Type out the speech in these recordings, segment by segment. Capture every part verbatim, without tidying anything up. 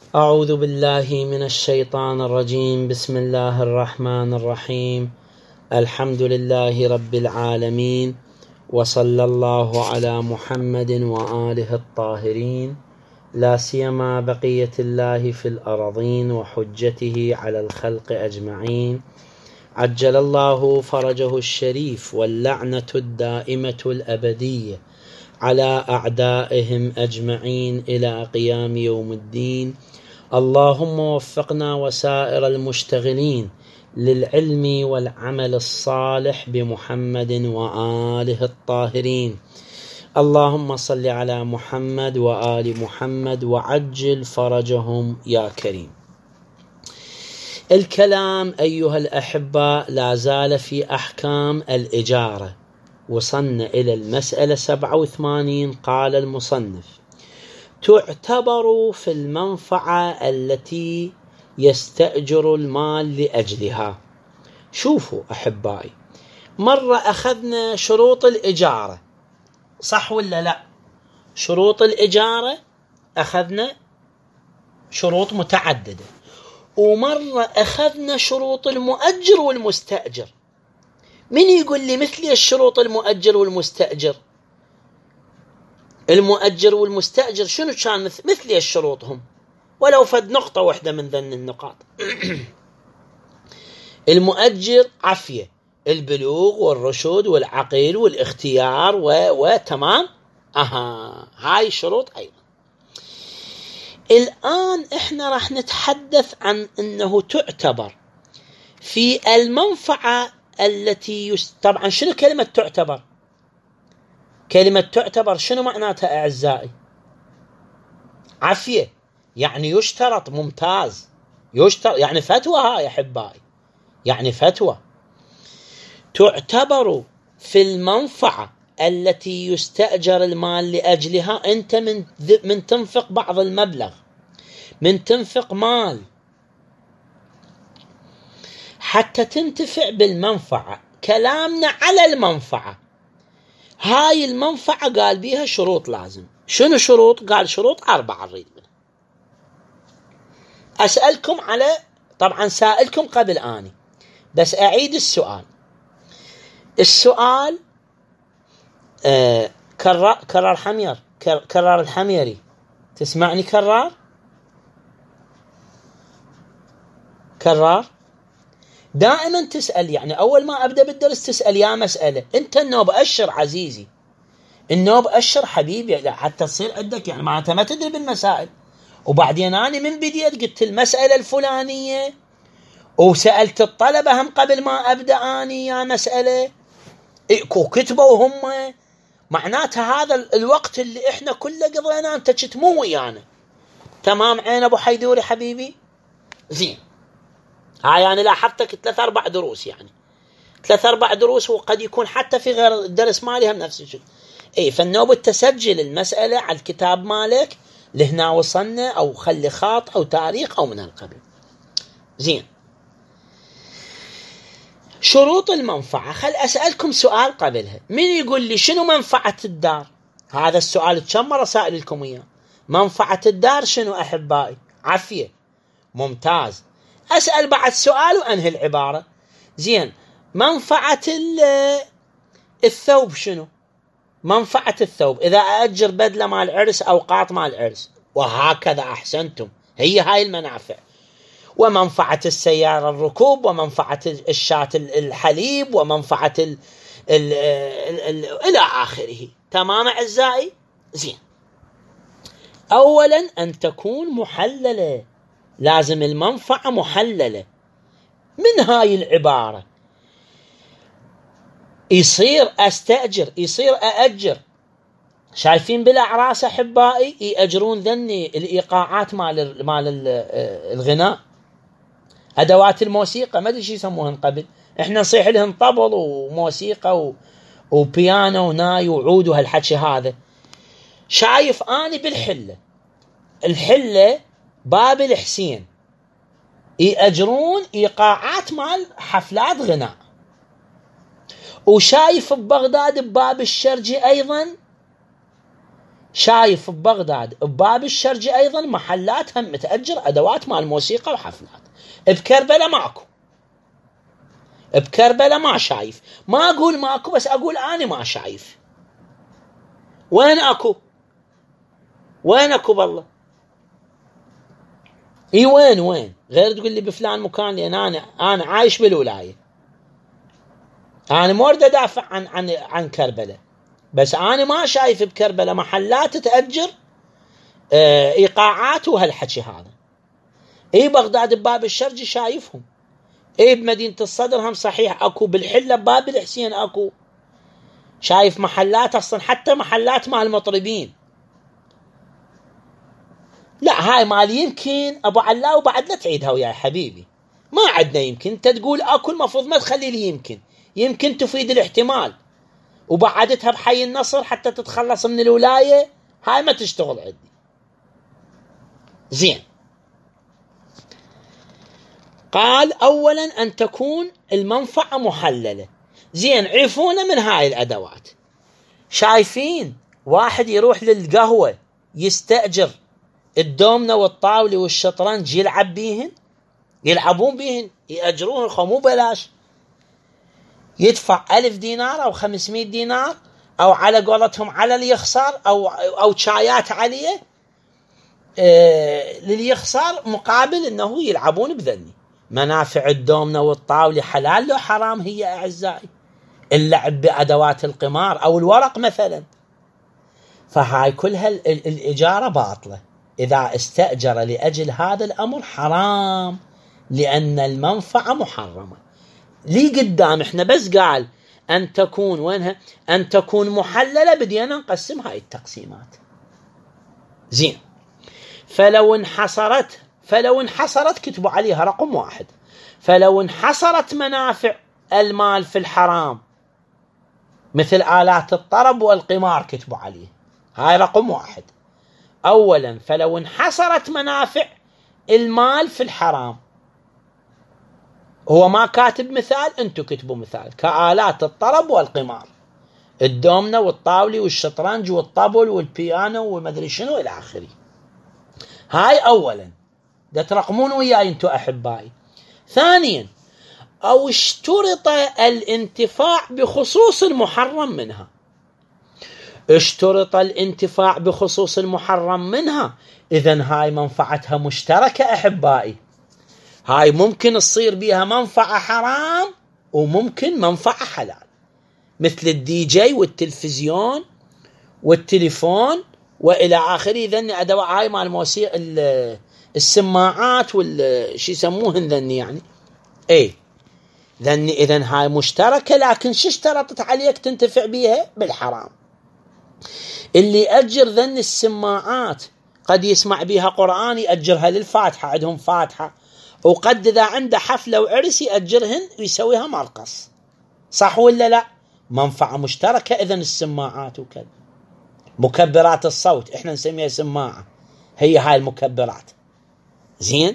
أعوذ بالله من الشيطان الرجيم. بسم الله الرحمن الرحيم. الحمد لله رب العالمين، وصلى الله على محمد وآله الطاهرين، لا سيما بقية الله في الأرضين وحجته على الخلق أجمعين. عجل الله فرجه الشريف، واللعنة الدائمة الأبدية على أعدائهم أجمعين إلى قيام يوم الدين. اللهم وفقنا وسائر المشتغلين للعلم والعمل الصالح بمحمد وآله الطاهرين. اللهم صل على محمد وآل محمد وعجل فرجهم يا كريم. الكلام أيها الأحباء لا زال في أحكام الإجارة. وصلنا إلى المسألة سبعة وثمانين. قال المصنف: تعتبر في المنفعة التي يستأجر المال لأجلها. شوفوا أحبائي، مرة أخذنا شروط الإجارة، صح ولا لا؟ شروط الإجارة أخذنا شروط متعددة، ومرة أخذنا شروط المؤجر والمستأجر. من يقول لي مثلي الشروط المؤجر والمستأجر؟ المؤجر والمستأجر شنو كان مثلي الشروطهم؟ ولو فد نقطة واحدة من ذن النقاط. المؤجر عفية، البلوغ والرشد والعقل والاختيار و... وتمام. أها، هاي شروط أيضا. الآن إحنا راح نتحدث عن أنه تعتبر في المنفعة التي يست... طبعا شنو كلمة تعتبر؟ كلمة تعتبر شنو معناتها أعزائي؟ عافية، يعني يشترط، ممتاز، يشترط، يعني فتوى. هاي أحبائي يعني فتوى. تعتبر في المنفعة التي يستأجر المال لأجلها. أنت من, من تنفق بعض المبلغ، من تنفق مال حتى تنتفع بالمنفعة. كلامنا على المنفعة. هاي المنفعة قال بيها شروط لازم. شنو شروط؟ قال شروط أربعة. أريد منها أسألكم على، طبعا سائلكم قبل آني، بس أعيد السؤال. السؤال آه كرار كرار حمير كر كرار الحميري، تسمعني كرار؟ كرار دائما تسأل، يعني أول ما أبدأ بالدرس تسأل يا مسألة. أنت النوب أشر عزيزي، النوب أشر حبيبي، حتى تصير عندك يعني معناتها ما تدري بالمسائل. وبعدين أنا من بديت قلت المسألة الفلانية، وسألت الطلبة هم قبل ما أبدأ أني يا مسألة، وكتبوا هم. معناتها هذا الوقت اللي إحنا كله قضينا أنت تشتمو ويانا. تمام عين أبو حيدوري حبيبي؟ زين. هاي أنا لاحظتك ثلاث أربع دروس، يعني ثلاث أربع دروس، وقد يكون حتى في غير الدرس مالي هم نفس الشيء. إيه، فالنوبة تسجل المسألة على الكتاب مالك لهنا وصلنا، أو خلي خاط أو تاريخ أو من هالقبيل. زين. شروط المنفعة. خل أسألكم سؤال قبلها. من يقول لي شنو منفعة الدار؟ هذا السؤال كم مرة سائل لكم إياه. منفعة الدار شنو أحبائي؟ عافية، ممتاز. أسأل بعد سؤال وأنهي العبارة. زين. منفعة الثوب شنو؟ منفعة الثوب إذا أأجر بدلة مال عرس أو قاط مال عرس، وهكذا. أحسنتم، هي هاي المنافع. ومنفعة السيارة الركوب، ومنفعة الشاة الحليب، ومنفعة ال ال ال ال إلى آخره. تمام أعزائي؟ زين. أولا أن تكون محللة، لازم المنفعة محللة. من هاي العبارة يصير أستأجر، يصير أأجر. شايفين بالأعراس أحبائي يأجرون ذني الإيقاعات مال مال الغناء، أدوات الموسيقى، ما أدري شو يسموهن قبل، إحنا نصيح لهم طبل وموسيقى و... وبيانو وناي وعود وهالحكي هذا. شايف أنا بالحلة، الحلة باب الحسين يأجرون إيقاعات مال حفلات غناء. وشايف ببغداد بباب الشرجي أيضا شايف ببغداد بباب الشرجي أيضا محلات هم متأجر أدوات مال موسيقى وحفلات. بكربلاء ماكو، بكربلاء ما شايف. ما أقول ماكو، بس أقول أنا ما شايف. وين أكو؟ وين أكو بالله؟ إي وين وين؟ غير تقول لي بفلان مكان، لأن أنا أنا عايش بالولاية. أنا مو أريد أدافع عن عن عن كربلاء، بس أنا ما شايف بكربلاء محلات تأجر آه إيقاعات وهالحكي هذا. إي بغداد بباب الشرجي شايفهم. إي بمدينة الصدر هم صحيح أكو، بالحلة بباب الحسين أكو. شايف محلات أصلا، حتى محلات مال المطربين. لا هاي مال يمكن أبو علاء، وبعد لا تعيدها وياي حبيبي. ما عندنا يمكن. أنت تقول أكو، المفروض ما تخلي لي يمكن. يمكن تفيد الاحتمال، وبعدتها بحي النصر حتى تتخلص من الولاية. هاي ما تشتغل عندي. زين. قال أولا أن تكون المنفعة محللة. زين، عرفونا من هاي الأدوات. شايفين واحد يروح للقهوة يستأجر الدومنة والطاولة والشطرنج يلعب بيهن، يلعبون بيهن، يأجروهن خمو بلاش، يدفع ألف دينار أو خمسمائة دينار، أو على قولتهم على اللي يخسر، أو أو شايات عليه آه للي يخسر، مقابل أنه يلعبون بذني. منافع الدومنة والطاولة حلال لو حرام هي أعزائي؟ اللعب بأدوات القمار أو الورق مثلا. فهاي كلها الإجارة باطلة. إذا استأجر لأجل هذا الأمر حرام، لأن المنفعة محرمة. لي قدام احنا بس قال أن تكون، وينها؟ أن تكون محللة. بدينا نقسم هاي التقسيمات. زين. فلو انحصرت فلو انحصرت كتبوا عليها رقم واحد. فلو انحصرت منافع المال في الحرام مثل آلات الطرب والقمار كتبوا عليه. هاي رقم واحد. أولا، فلو انحصرت منافع المال في الحرام، هو ما كاتب مثال، انتو كتبوا مثال، كآلات الطرب والقمار، الدومنة والطاولة والشطرنج والطبل والبيانو ومدري شنو إلى آخره. هاي أولا، ده ترقمون وياي انتو أحبائي. ثانيا، أو اشترط الانتفاع بخصوص المحرم منها. اشترط الانتفاع بخصوص المحرم منها، إذن هاي منفعتها مشتركة أحبائي. هاي ممكن تصير بيها منفعة حرام وممكن منفعة حلال، مثل الدي جي والتلفزيون والتليفون وإلى آخره. ذني أدوات هاي مع الموسيقى، السماعات والشي يسموهن ذني يعني. ايه ذني إذن هاي مشتركة، لكن شو اشترطت عليك تنتفع بيها؟ بالحرام. اللي أجر ذني السماعات قد يسمع بيها قرآن، يأجرها للفاتحة، عندهم فاتحة، وقد إذا عنده حفلة وعرس يأجرهن ويسويها مرقص. صح ولا لا؟ منفعة مشتركة. إذن السماعات وكذا، مكبرات الصوت احنا نسميها سماعة، هي هاي المكبرات. زين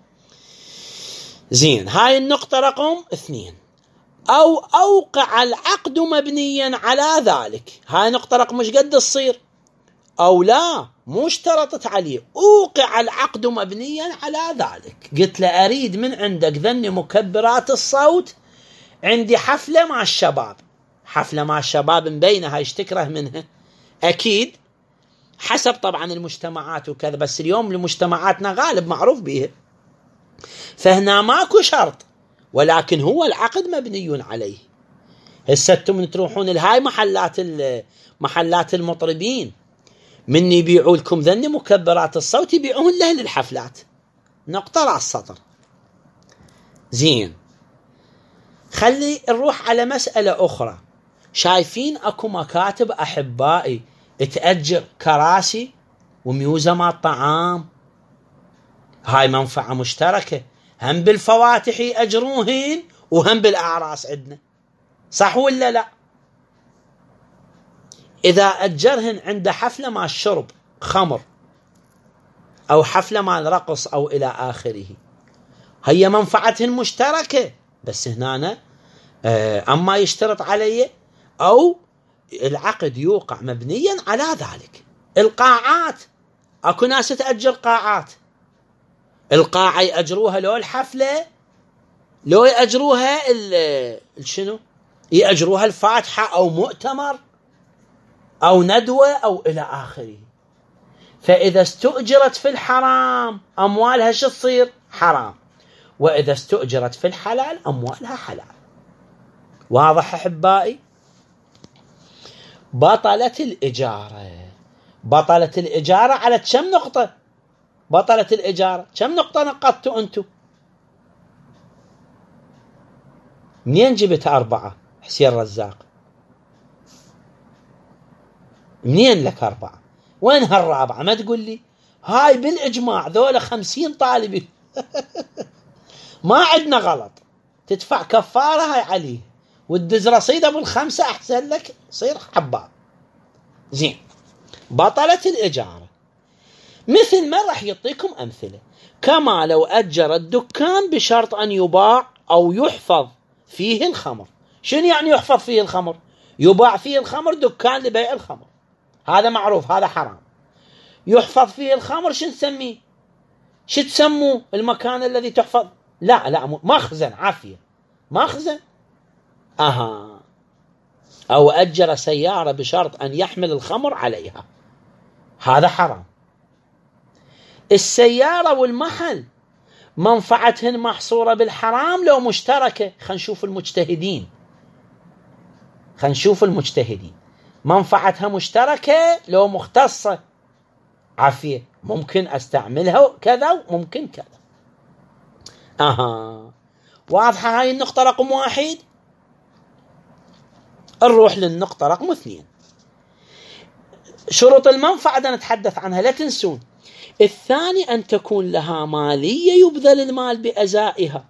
زين هاي النقطة رقم اثنين. أو أوقع العقد مبنيا على ذلك. هاي نقطة رقم مش قد تصير، أو لا مو اشترطت عليه، أوقع العقد مبنيا على ذلك. قلت له أريد من عندك ذني مكبرات الصوت، عندي حفلة مع الشباب. حفلة مع الشباب مبينة، هاي اشتكره منها أكيد، حسب طبعا المجتمعات وكذا، بس اليوم لمجتمعاتنا غالب معروف بيه، فهنا ماكو شرط، ولكن هو العقد مبني عليه. هسه انتم تروحون لهاي محلات محلات المطربين، من يبيعوا لكم ذني مكبرات الصوت يبيعون له للحفلات. نقطة راس سطر. زين، خلي نروح على مسألة أخرى. شايفين أكو مكاتب أحبائي تأجر كراسي وميوزة مع الطعام، هاي منفعة مشتركة، هم بالفواتح يأجروهن وهم بالأعراس عندنا. صح ولا لا؟ إذا أجرهن عند حفلة مع الشرب خمر، أو حفلة مع الرقص أو إلى آخره، هي منفعتهن مشتركة. بس هنا أما يشترط علي أو العقد يوقع مبنيا على ذلك. القاعات، اكو ناس تأجر قاعات، القاعة يأجروها لو الحفلة، لو يأجروها شنو، يأجروها الفاتحة أو مؤتمر أو ندوة أو إلى آخره. فإذا استؤجرت في الحرام أموالها شو تصير؟ حرام. وإذا استؤجرت في الحلال أموالها حلال. واضح أحبائي؟ بطلت الإجارة. بطلت الإجارة على كم نقطة؟ بطلت الإجارة كم نقطة نقطتوا أنتم؟ منين جبت أربعة حسين رزاق؟ منين لك أربعة؟ وين هالرابعة؟ ما تقول لي هاي بالإجماع ذولا خمسين طالب. ما عندنا غلط، تدفع كفارة هاي عليه وتدز رصيد أبو الخمسة أحسن لك صير حباب. زين، بطلت الإجارة. مثل ما راح يعطيكم أمثلة، كما لو أجر الدكان بشرط أن يباع أو يحفظ فيه الخمر. شنو يعني يحفظ فيه الخمر؟ يباع فيه الخمر، دكان لبيع الخمر، هذا معروف، هذا حرام. يحفظ فيه الخمر، شو نسميه؟ شو تسموه المكان الذي تحفظ؟ لا لا مخزن، عافية، مخزن. أها. أو أجر سيارة بشرط أن يحمل الخمر عليها، هذا حرام. السيارة والمحل منفعتهن محصورة بالحرام لو مشتركة. خلينا نشوف المجتهدين، خلينا نشوف المجتهدين منفعتها مشتركة لو مختصة، عافية، ممكن أستعملها كذا وممكن كذا. أها، واضحة هاي النقطة رقم واحد. نروح للنقطة رقم اثنين، شروط المنفعة بدنا نتحدث عنها، لا تنسون. الثاني أن تكون لها مالية يبذل المال بأزائها.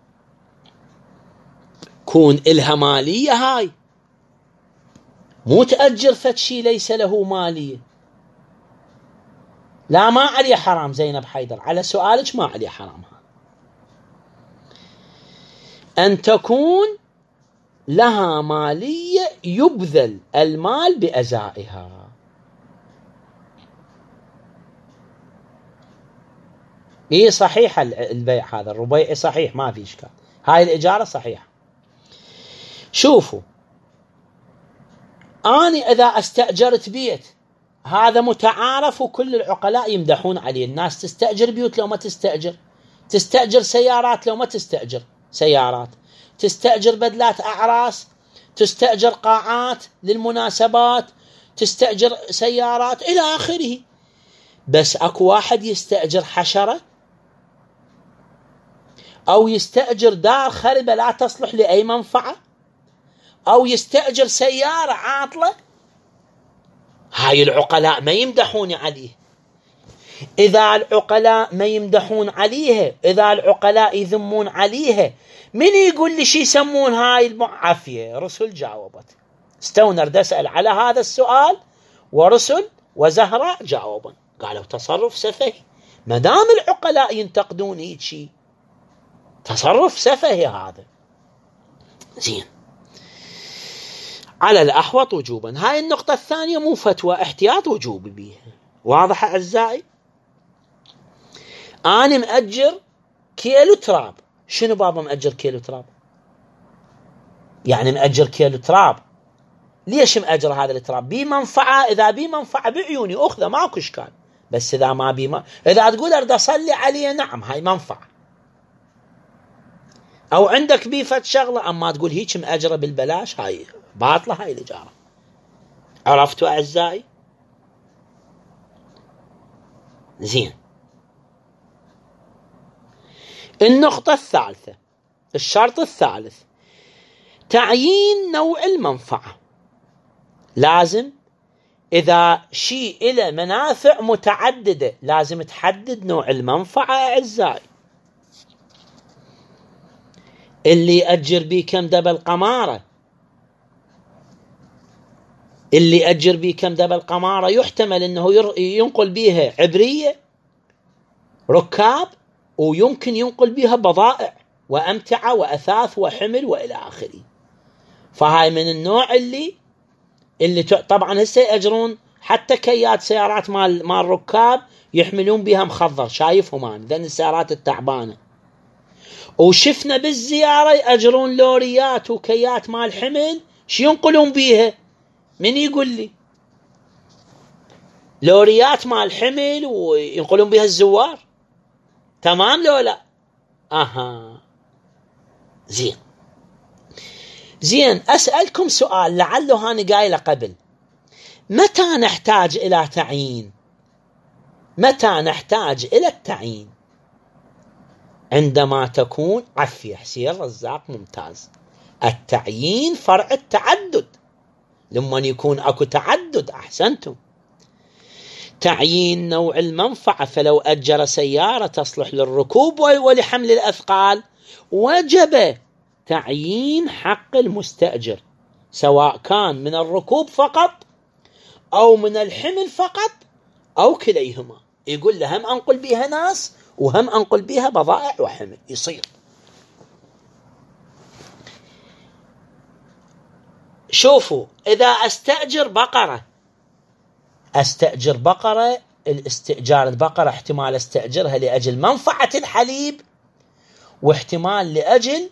كون إلها مالية، هاي مو تأجر فد شي ليس له مالية. لا، ما عليه حرام زينب حيدر، على سؤالك ما عليه حرام. أن تكون لها مالية يبذل المال بأزائها. إيه صحيح، البيع هذا الربيع صحيح، ما في إشكال، هاي الإجارة صحيحة. شوفوا، أنا إذا استأجرت بيت، هذا متعارف وكل العقلاء يمدحون عليه. الناس تستأجر بيوت لو ما تستأجر، تستأجر سيارات لو ما تستأجر سيارات، تستأجر بدلات أعراس، تستأجر قاعات للمناسبات، تستأجر سيارات إلى آخره. بس أكو واحد يستأجر حشرة، أو يستأجر دار خربة لا تصلح لأي منفعة، أو يستأجر سيارة عاطلة، هاي العقلاء ما يمدحون عليه. إذا العقلاء ما يمدحون عليها، إذا العقلاء يذمون عليها، من يقول لي شي يسمون هاي المعافية؟ رسل جاوبت. ستونر أسأل على هذا السؤال، ورسل وزهراء جاوبا، قالوا تصرف سفهي. ما دام العقلاء ينتقدون هيك شي، تصرف سفهي هذا. زين، على الأحوط وجوبا. هاي النقطة الثانية مو فتوى، احتياط وجوبي بيها. واضح أعزائي؟ أنا مأجر كيلو تراب. شنو بابا مأجر كيلو تراب؟ يعني مأجر كيلو تراب، ليش مأجر هذا التراب؟ بي منفعة، إذا بي منفعة بعيوني أخذه ماكو إشكال. بس إذا ما بي ما... إذا تقول أرد أصلي عليه، نعم هاي منفعة. أو عندك بي فت شغلة، أما تقول هيك مأجرة بالبلاش، هاي باطلة، هاي الإجارة. عرفتوا أعزائي؟ زين. النقطة الثالثة، الشرط الثالث، تعيين نوع المنفعة. لازم إذا شيء إلى منافع متعددة لازم تحدد نوع المنفعة أعزائي. اللي أجر بي كم دبل قمارة، اللي أجر بي كم دبل قمارة يحتمل أنه ينقل بيها عبرية، ركاب، ويمكن ينقل بها بضائع وأمتعة وأثاث وحمل وإلى آخره. فهاي من النوع اللي اللي طبعا هسه يأجرون حتى كيات سيارات مال مال ركاب يحملون بها مخضر، شايفهم أنا ذن السيارات التعبانة. وشفنا بالزيارة يأجرون لوريات وكيات مال حمل، شو ينقلون بيها؟ من يقول لي؟ لوريات مال حمل وينقلون بها الزوار، تمام لو لا؟ اها زين زين. اسألكم سؤال لعله هاني قايله قبل، متى نحتاج الى تعيين؟ متى نحتاج الى التعيين؟ عندما تكون عفية حسين رزاق ممتاز. التعيين فرع التعدد، لما يكون اكو تعدد. احسنتم. تعيين نوع المنفعة، فلو أجر سيارة تصلح للركوب ولحمل الأثقال وجب تعيين حق المستأجر، سواء كان من الركوب فقط أو من الحمل فقط أو كليهما. يقول له هم أنقل بها ناس وهم أنقل بها بضائع وحمل، يصير. شوفوا، إذا أستأجر بقرة أستأجر بقرة، الاستئجار البقرة احتمال استأجرها لأجل منفعة الحليب، واحتمال لأجل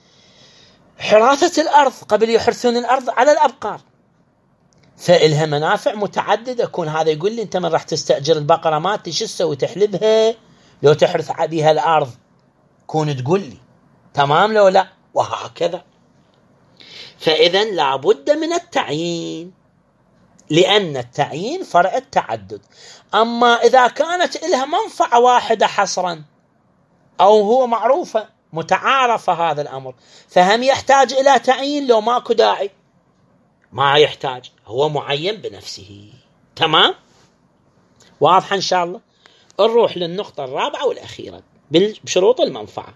حراثة الأرض قبل يحرثون الأرض على الأبقار، فإلها منافع متعددة. يكون هذا يقول لي أنت من راح تستأجر البقرة مالتي شو تسوي؟ تحلبها لو تحرث بها الأرض، كون تقول لي تمام لو لا؟ وهكذا. فإذا لابد من التعيين، لأن التعيين فرع التعدد. أما إذا كانت إلها منفعة واحدة حصرا أو هو معروفة متعارفة هذا الأمر، فهم يحتاج إلى تعيين لو ماكو داعي؟ ما يحتاج، هو معين بنفسه. تمام؟ واضح إن شاء الله. نروح للنقطة الرابعة والأخيرة بشروط المنفعة.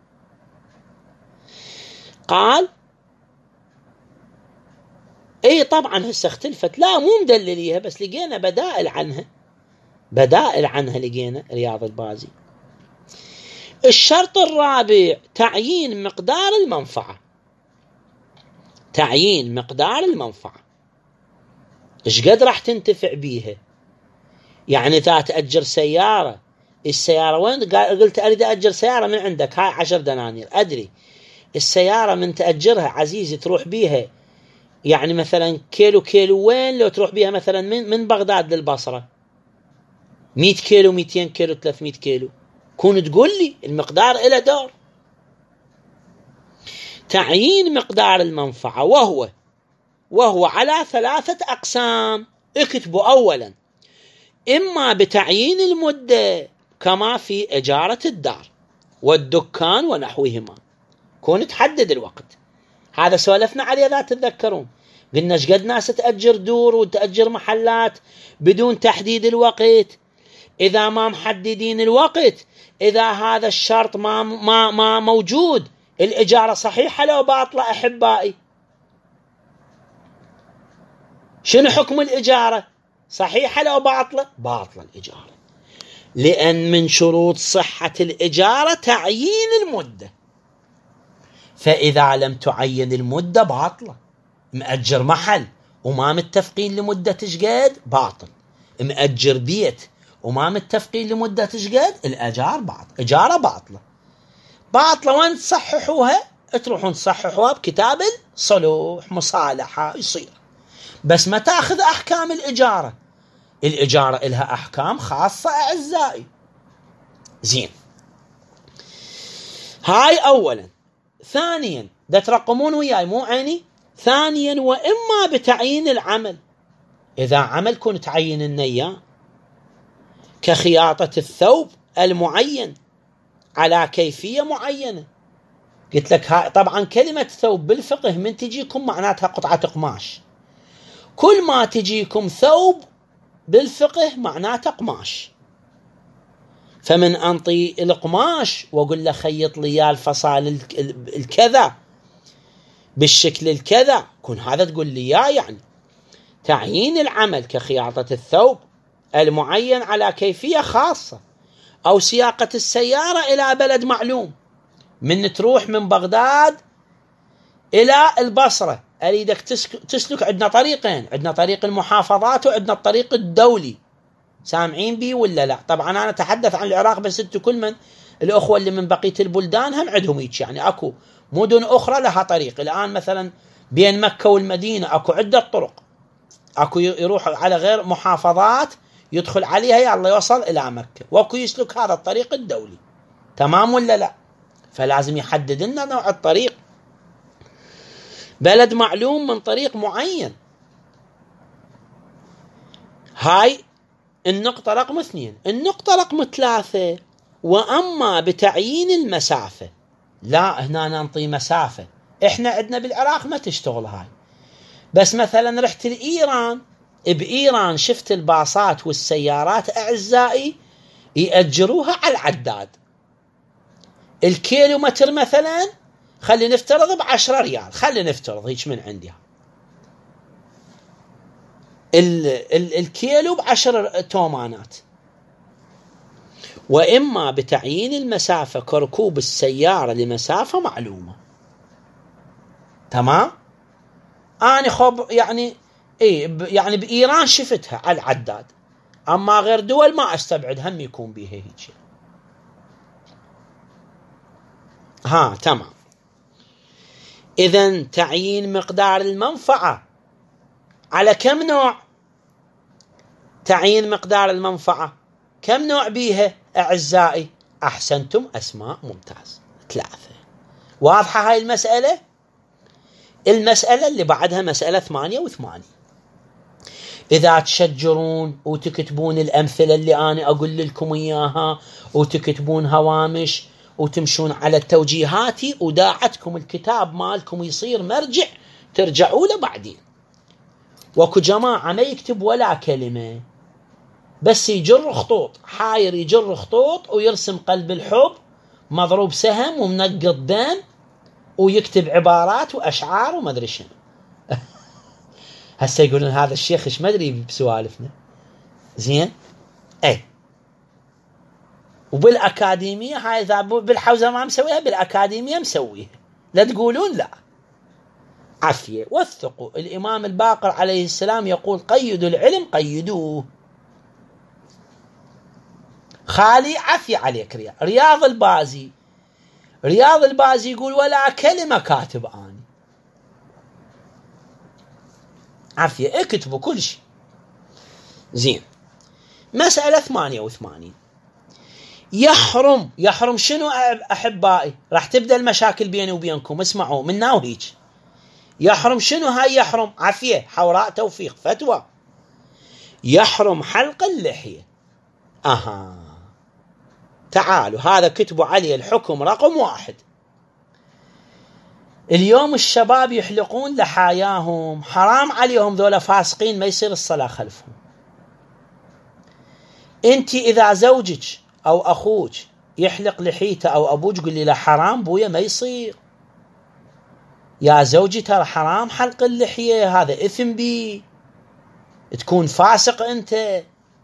قال اي طبعا هسه اختلفت، لا مو مدلليها، بس لقينا بدائل عنها، بدائل عنها لقينا. رياض البازي. الشرط الرابع تعيين مقدار المنفعة. تعيين مقدار المنفعة، ايش قد راح تنتفع بيها؟ يعني اذا تأجر سيارة، السيارة وين؟ قلت اريد أأجر سيارة من عندك، هاي عشر دنانير، ادري السيارة من تأجرها عزيزي تروح بيها يعني مثلا كيلو كيلو، وين لو تروح بيها مثلا من من بغداد للبصرة مئة كيلو مئتين كيلو ثلاثمئة كيلو، كون تقول لي المقدار إلى دور. تعيين مقدار المنفعة وهو وهو على ثلاثة أقسام. اكتبوا أولا، إما بتعيين المدة كما في إجارة الدار والدكان ونحوهما، كون تحدد الوقت. هذا سولفنا عليه إذا تتذكرون، قلنا ايش قد ناس تأجر دور وتأجر محلات بدون تحديد الوقت. إذا ما محددين الوقت، إذا هذا الشرط ما ما ما موجود، الإجارة صحيحة لو باطلة أحبائي؟ شنو حكم الإجارة؟ صحيحة لو باطلة؟ باطلة الإجارة، لأن من شروط صحة الإجارة تعيين المدة، فإذا لم تعين المدة باطلة. مأجر محل وما متفقين لمدة شقد، باطل. مأجر بيت وما متفقين لمدة شقد، الأجار باطل، إجارة باطلة. باطلة وين تصححوها؟ تروحون تصححوها بكتاب الصلوح، مصالحة يصير. بس ما تاخذ أحكام الإجارة، الإجارة إلها أحكام خاصة أعزائي. زين، هاي أولا. ثانيا، ده ترقمون وياي مو عيني. ثانيا، وإما بتعيين العمل، إذا عمل كون تعين النية كخياطة الثوب المعين على كيفية معينة. قلت لك هاي طبعا كلمة ثوب بالفقه من تجيكم معناتها قطعة قماش، كل ما تجيكم ثوب بالفقه معناته قماش. فمن أنطي القماش وأقول له خيط لي الفصال الكذا بالشكل الكذا، كون هذا تقول لي يا يعني تعيين العمل كخياطة الثوب المعين على كيفية خاصة، أو سياقة السيارة إلى بلد معلوم، من تروح من بغداد إلى البصرة أريدك تسلك. عندنا طريقين، عندنا طريق المحافظات وعندنا الطريق الدولي. سامعين بي ولا لا؟ طبعا أنا أتحدث عن العراق بس انتو كل من الأخوة اللي من بقية البلدان هم عندهم هيك، يعني أكو مدن أخرى لها طريق. الآن مثلا بين مكة والمدينة أكو عدة طرق، أكو يروح على غير محافظات يدخل عليها يلا يوصل إلى مكة، وأكو يسلك هذا الطريق الدولي. تمام ولا لا؟ فلازم يحدد لنا نوع الطريق. بلد معلوم من طريق معين. هاي النقطة رقم اثنين. النقطة رقم ثلاثة، وأما بتعيين المسافة، لا هنا ننطي مسافة. إحنا عندنا بالعراق ما تشتغل هاي، بس مثلا رحت لإيران، بإيران شفت الباصات والسيارات أعزائي يأجروها على العداد. الكيلومتر مثلا خلي نفترض بعشرة ريال، خلي نفترض هيك من عندها ال ال الكيلو بعشر تومانات. وإما بتعيين المسافة كركوب السيارة لمسافة معلومة. تمام؟ أنا خب يعني إيه يعني بإيران شفتها على العداد، أما غير دول ما أستبعد هم يكون بيها هيك. ها تمام. إذن تعيين مقدار المنفعة على كم نوع؟ تعيين مقدار المنفعة كم نوع بيها أعزائي؟ أحسنتم، أسماء، ممتاز، ثلاثة. واضحة هاي المسألة؟ المسألة اللي بعدها مسألة ثمانية وثمانين. إذا تشجرون وتكتبون الأمثلة اللي أنا أقول لكم إياها وتكتبون هوامش وتمشون على التوجيهات وداعتكم الكتاب مالكم يصير مرجع ترجعوا له بعدين. وكو جماعة ما يكتب ولا كلمة، بس يجر خطوط، حاير يجر خطوط ويرسم قلب الحب مضروب سهم ومنقط دم ويكتب عبارات وأشعار وما أدري شنو. هسه يقولون هذا الشيخ ايش ما أدري بسوالفنا. زين؟ اي. وبالأكاديمية هاي إذا بالحوزة ما مسويها، بالأكاديمية مسويها. لا تقولون لا. عافية. وثقوا. الإمام الباقر عليه السلام يقول قيدوا العلم قيدوه. خالي عافية عليك. رياض, رياض البازي رياض البازي يقول ولا كلمة كاتب آني. عافية. اكتبوا كل شيء. زين. مسألة ثمانية وثمانين. يحرم يحرم شنو أحبائي؟ راح تبدأ المشاكل بيني وبينكم. اسمعوا منا وهيج. يحرم شنو هاي؟ يحرم عافية حوراء توفيق فتوى. يحرم حلق اللحية. أها تعالوا هذا كتبوا عليه الحكم رقم واحد. اليوم الشباب يحلقون لحاياهم، حرام عليهم، ذولا فاسقين، ما يصير الصلاة خلفهم. انت إذا زوجك أو أخوك يحلق لحيته أو أبوك قل لي لا حرام بويا ما يصير. يا زوجي ترى حرام حلق اللحية، هذا إثم بي، تكون فاسق أنت.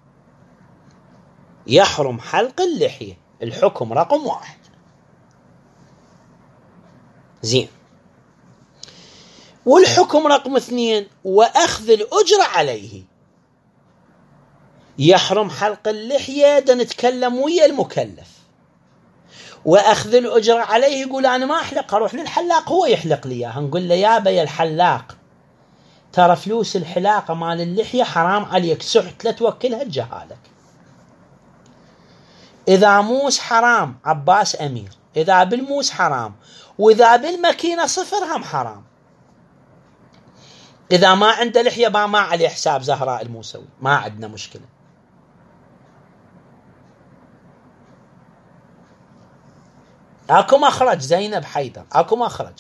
يحرم حلق اللحية، الحكم رقم واحد. زين. والحكم رقم اثنين وأخذ الأجرة عليه. يحرم حلق اللحية دا نتكلم ويا المكلف، وأخذ الأجرة عليه يقول أنا ما أحلق، أروح للحلاق هو يحلق لي إياها. نقول له يا بي الحلاق ترى فلوس الحلاقة مال اللحية حرام عليك، سحت لا توكلها الجهالك. إذا موس حرام عباس أمير، إذا بالموس حرام، وإذا بالماكينة صفر هم حرام. إذا ما عنده لحية ما, ما عليه حساب زهراء الموسوي، ما عندنا مشكلة. اكو مخرج زينب حيدر، اكو مخرج،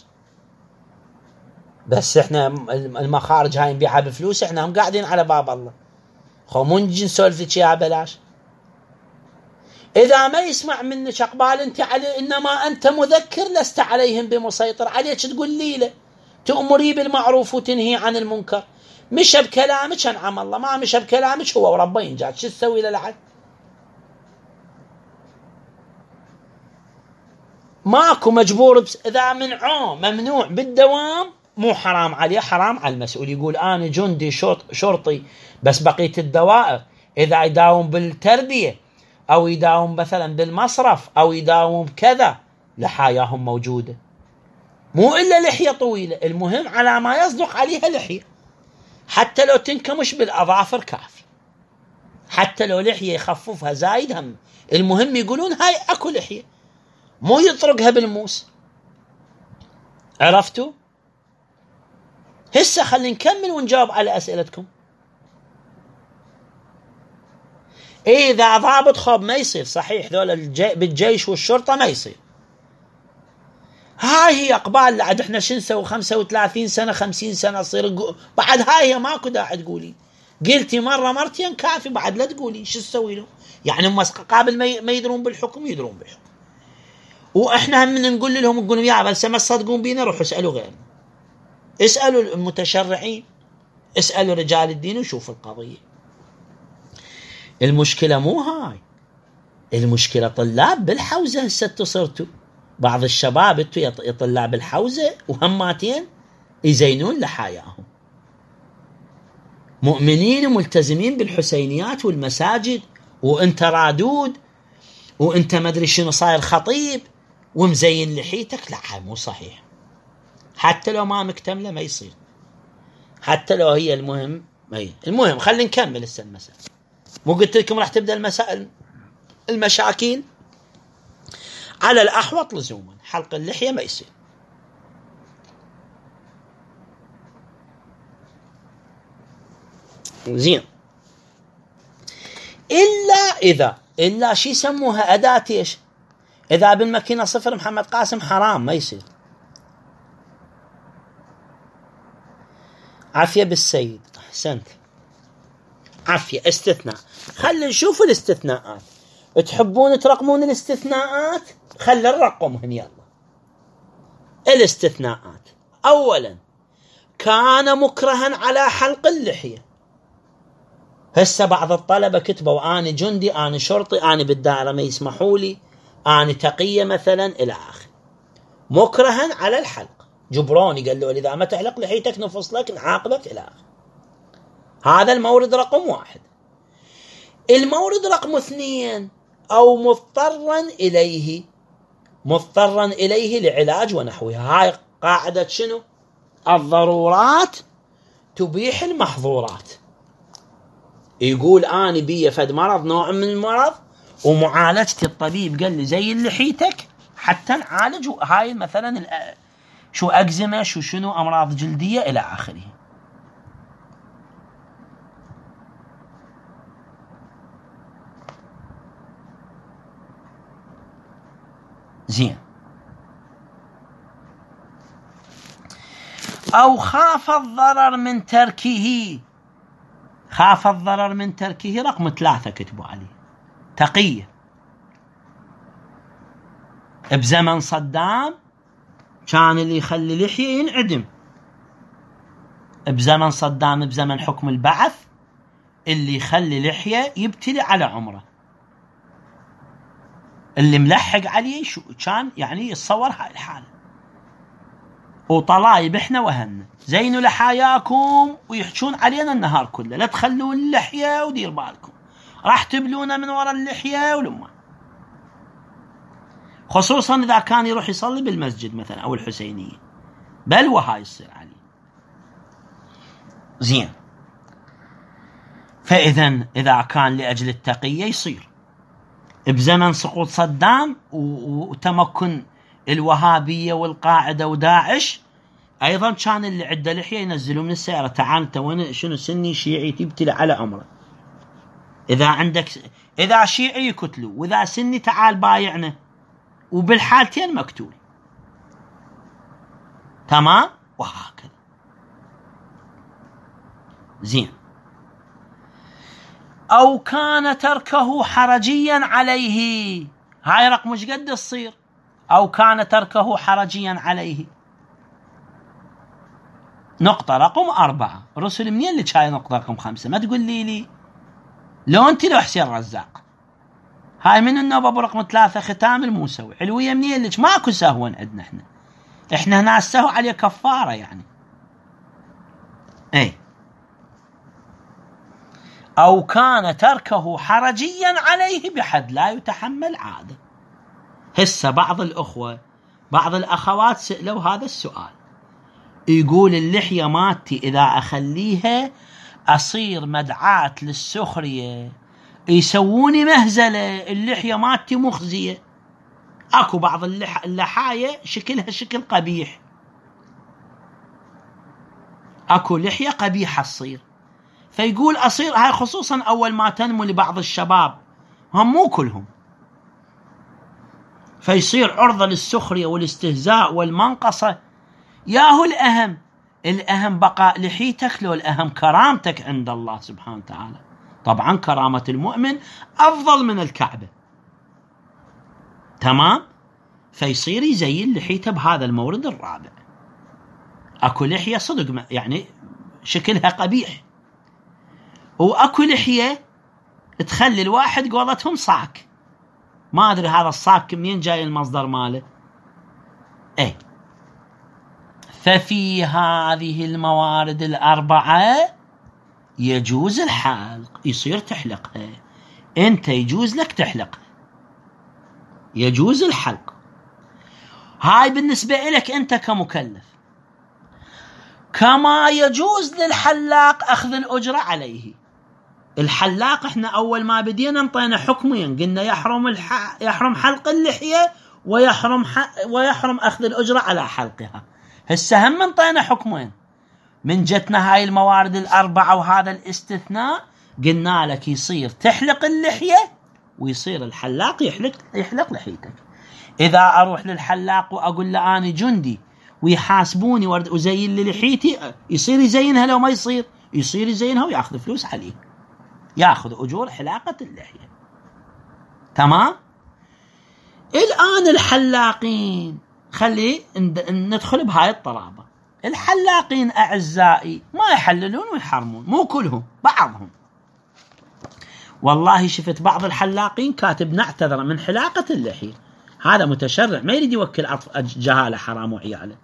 بس احنا المخارج هاي نبيعها بفلوس، احنا هم قاعدين على باب الله. خو مو نجي نسولفك اياها بلاش. اذا ما يسمع منك اقبال انت عليه، انما انت مذكر لست عليهم بمسيطر، عليك تقول لي له تأمري بالمعروف وتنهي عن المنكر. مش بكلامك انعم الله، ما مش بكلامك هو وربه ينجاك، شو تسوي له لعد؟ ماكو مجبور بس. اذا منعوه ممنوع بالدوام مو حرام عليه، حرام على المسؤول. يقول أنا جندي شرطي بس بقية الدوائر إذا يداوم بالتربية أو يداوم مثلا بالمصرف أو يداوم كذا لحاياهم موجودة، مو إلا لحية طويلة، المهم على ما يصدق عليها لحية، حتى لو تنكمش بالأظافر كافي، حتى لو لحية يخففها زايد هم، المهم يقولون هاي أكو لحية، مو يطرقها بالموس. عرفتوا؟ هسه خلينا نكمل ونجاوب على أسئلتكم. إذا ضابط خب ما يصير، صحيح ذول الجي بالجيش والشرطة ما يصير. هاي هي أقبال لعد إحنا شو نسوي خمسة وثلاثين سنة خمسين سنة صير بعد، هاي هي ماكو داعي تقولي، قلتي مرة مرتين كافي، بعد لا تقولي شو تسوي له. يعني هم قابل ما يدرون بالحكم، يدرون بالحكم، وإحنا هم نقول لهم نقول لهم يا بس ما تصدقون بينا روحوا اسألوا غيرنا، اسألوا المتشرعين، اسألوا رجال الدين وشوفوا القضية. المشكلة مو هاي، المشكلة طلاب بالحوزة هسه صرتوا، بعض الشباب انتوا يا طلاب الحوزة وهماتين يزينون لحياهم، مؤمنين وملتزمين بالحسينيات والمساجد، وانت رادود وانت مدري شنو صاير خطيب ومزين لحيتك، لا هاي مو صحيح. حتى لو ما مكتملة ما يصير، حتى لو هي المهم ما هي المهم. خلينا نكمل هسه المسألة، مو قلت لكم راح تبدأ المسائل المشاكل. على الأحوط لزوما حلق اللحية ما يصير. زين، إلا إذا إلا شي يسموها أداة إيش، إذا بالماكينة صفر محمد قاسم حرام ما يصير. عافية بالسيد، أحسنت، عافية. استثناء، خلي نشوف الاستثناءات. تحبون ترقمون الاستثناءات؟ خلي نرقمهن يلا. الاستثناءات، أولا كان مكرها على حلق اللحية. هسه بعض الطلبة كتبوا أنا جندي، أنا شرطي، أنا بالدائرة ما يسمحوا لي، أنا تقية مثلا إلى آخر. مكرها على الحلق، جبروني قال له إذا ما تحلق لحيتك نفصلك نعاقبك إلى آخر. هذا المورد رقم واحد. المورد رقم اثنين، أو مضطرا إليه، مضطرا إليه لعلاج ونحوها. هاي قاعدة شنو؟ الضرورات تبيح المحظورات. يقول أنا بي فد مرض، نوع من المرض، ومعالجتي الطبيب قال لي زي لحيتك حتى نعالج هاي مثلا شو أكزيما، شو شنو أمراض جلدية إلى آخره. زين. أو خاف الضرر من تركه، خاف الضرر من تركه رقم ثلاثة كتبوا عليه. تقية بزمن صدام كان اللي يخلي لحية ينعدم، بزمن صدام بزمن حكم البعث اللي يخلي لحية يبتلي على عمره، اللي ملحق عليه شو كان يعني يتصور هاي الحالة. وطلايب احنا وهن زينوا لحياكم ويحشون علينا النهار كله، لا تخلون اللحية ودير بالكم راح تبلونا من وراء اللحية ولما، خصوصا إذا كان يروح يصلي بالمسجد مثلا أو الحسينية، بل وهاي يصير عليه. زين. فإذا إذا كان لأجل التقية يصير. بزمن سقوط صدام وتمكن الوهابية والقاعدة وداعش أيضا كان اللي عنده لحية ينزلوا من السيارة، تعال أنت وين شنو سني شيعي تبتلي على عمره. إذا عندك إذا شيعي يقتلوا، وإذا سني تعال بايعنا، وبالحالتين مقتول. تمام، وهكذا. زين. أو كان تركه حرجيا عليه، هاي رقم مش قد تصير. أو كان تركه حرجيا عليه. نقطة رقم أربعة. رسل منين اللي شاي نقطة رقم خمسة؟ ما تقول لي لي لو أنت لو حسين رزاق. هاي من النوبة برقم ثلاثة ختام الموسوي. علوية منين اللي ماكو سهوا عندنا احنا. احنا هنا السهو عليه كفارة يعني. أي أو كان تركه حرجيا عليه بحد لا يتحمل عادة. هسه بعض الأخوة بعض الأخوات سألوا هذا السؤال، يقول اللحية مالتي إذا أخليها أصير مدعاة للسخرية، يسووني مهزلة، اللحية مالتي مخزية. أكو بعض اللح... اللحاية شكلها شكل قبيح، أكو لحية قبيحة تصير، فيقول أصير هاي خصوصا أول ما تنمو لبعض الشباب، هم مو كلهم، فيصير عرضة للسخرية والاستهزاء والمنقصة. ياهو الأهم الأهم بقاء لحيتك لو الأهم كرامتك عند الله سبحانه وتعالى. طبعا كرامة المؤمن أفضل من الكعبة، تمام؟ فيصير يزين لحيته بهذا المورد الرابع. أكو لحية صدق يعني شكلها قبيح، وأكو لحية تخلي الواحد قولتهم صاك، ما أدري هذا الصاك منين جاي المصدر ماله. إيه ففي هذه الموارد الأربعة يجوز الحلق، يصير تحلقها، أنت يجوز لك تحلقها، يجوز الحلق. هاي بالنسبة لك أنت كمكلف. كما يجوز للحلاق أخذ الأجرة عليه. الحلاق احنا أول ما بدينا انطينا حكمين، قلنا يحرم الح... يحرم حلق اللحية ويحرم ح... ويحرم أخذ الأجرة على حلقها. هسه هم انطينا حكمين، من جتنا هاي الموارد الأربعة وهذا الاستثناء قلنا لك يصير تحلق اللحية ويصير الحلاق يحلق يحلق لحيتك. إذا أروح للحلاق وأقول له أنا جندي ويحاسبوني وزين لي لحيتي، يصير يزينها لو ما يصير يصير يزينها ويأخذ فلوس عليه، يأخذ أجور حلاقة اللحية. تمام؟ الآن الحلاقين خلي ندخل بهاي الطلابة. الحلاقين أعزائي ما يحللون ويحرمون، مو كلهم، بعضهم. والله شفت بعض الحلاقين كاتب نعتذر من حلاقة اللحية، هذا متشرع ما يريد يوكل جهالة حرام وعياله،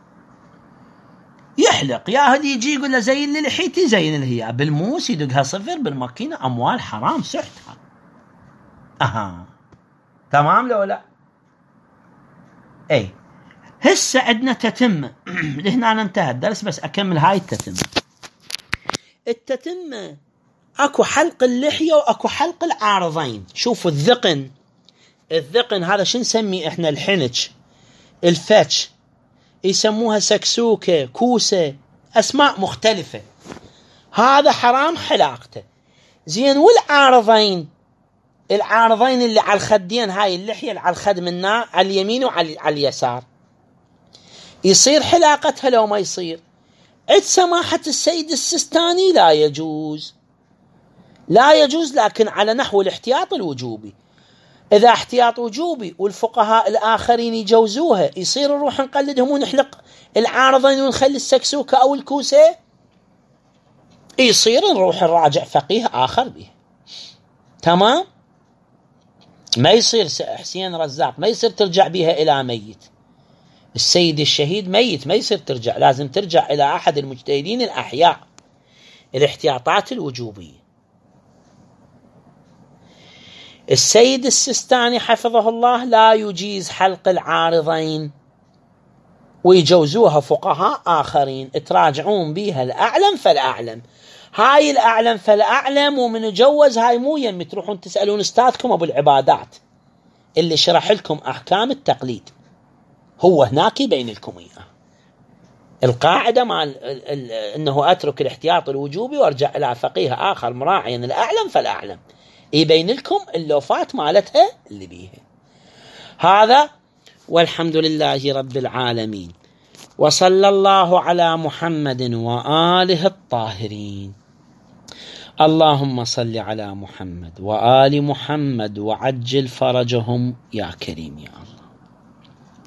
يحلق ياهد يجي يقول له زين لي لحيتي، زين لي هي بالموس يدقها صفر بالماكينة، أموال حرام سحتها. أها تمام لو لا؟ أي هسه عندنا تتمة. لهنا أنا انتهى الدرس، بس أكمل هاي التتمة. التتمة أكو حلق اللحية وأكو حلق العارضين. شوفوا الذقن، الذقن هذا شو نسميه إحنا؟ الحنج، الفتش، يسموها سكسوكة، كوسة، أسماء مختلفة. هذا حرام حلاقته. زين والعارضين، العارضين اللي على الخدين، هاي اللحية اللي على الخد منها على اليمين وعلى اليسار، يصير حلاقتها لو ما يصير؟ عند سماحة السيد السيستاني لا يجوز، لا يجوز، لكن على نحو الاحتياط الوجوبي. إذا احتياط وجوبي والفقهاء الآخرين يجوزوها، يصير نروح نقلدهم ونحلق العارضين ونخلي السكسوكة أو الكوسة؟ يصير نروح نراجع فقيه آخر به. تمام؟ ما يصير حسين رزاق ما يصير ترجع بها إلى ميت، السيد الشهيد ميت ما يصير ترجع، لازم ترجع إلى أحد المجتهدين الأحياء. الاحتياطات الوجوبية. السيد السيستاني حفظه الله لا يجيز حلق العارضين، ويجوزوها فقهاء آخرين، تراجعون بيها الأعلم فالأعلم. هاي الأعلم فالأعلم ومن جوز هاي مو يم تروحون تسألون أستاذكم أبو العبادات اللي شرح لكم أحكام التقليد، هو هناك يبين لكم إياه. القاعدة مع ال ال ال أنه أترك الاحتياط الوجوبي وارجع إلى فقيه آخر مراعيا الأعلم فالأعلم، يبين لكم اللوفات مالتها اللي بيها. هذا والحمد لله رب العالمين، وصلى الله على محمد وآله الطاهرين. اللهم صل على محمد وآل محمد وعجل فرجهم يا كريم يا الله.